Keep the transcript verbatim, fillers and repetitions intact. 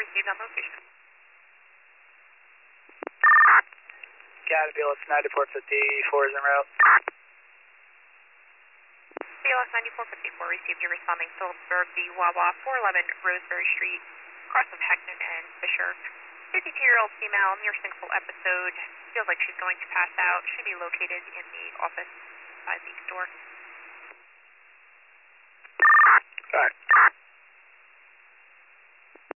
received on location. Got it, B L S ninety-four fifty-four is en route. B L S ninety-four fifty-four received. You're responding Phillipsburg, the Wawa, four eleven Roseberry Street, cross of Heckman and Fisher. fifty-two-year-old female, near-syncope episode. Feels like she's going to pass out. Should be located in the office by the door. Alright.